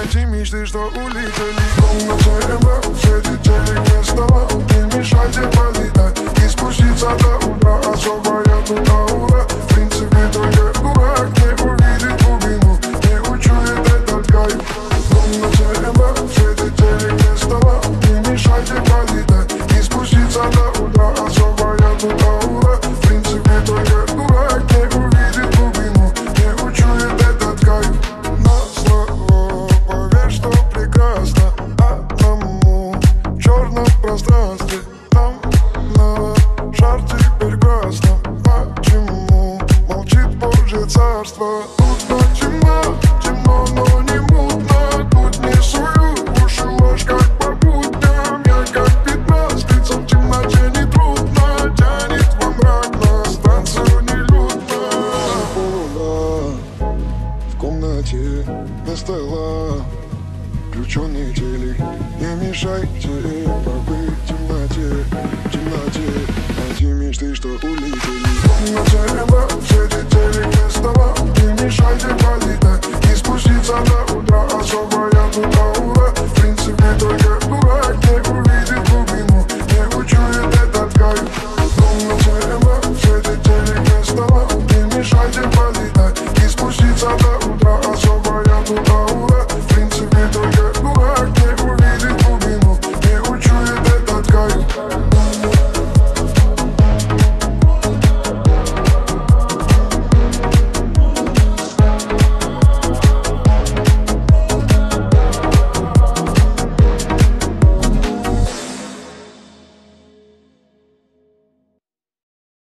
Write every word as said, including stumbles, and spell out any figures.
Эти мечты, что улетели в комнате МВ, светит телек без стола. Не мешайте полетать и спуститься до утра. Особая тут аура, в принципе только дурак не увидит глубину, не учует этот кайф. В комнате МВ, светит телек без стола. Не мешайте полетать и спуститься до утра. Особая тут аура, в принципе только дурак не увидит глубину, не учует этот кайф. На слово поверь, что прекрасно одному в черном пространстве. Там на шар теперь красно. Почему молчит Божье царство? Тут но темно, темно, но не мутно. Тут не сую уши ложь, как по будням. Я как пятна, спится в темноте нетрудно. Тянет во мрак на станцию нелюдно. Полула в комнате без стола, включенный телек. Не мешайте побыть в темноте, в темноте. Эти мечты, что улетели в комнате МВ, светит телек без стола. Не мешайте полетать и спуститься до утра. Особая тут аура.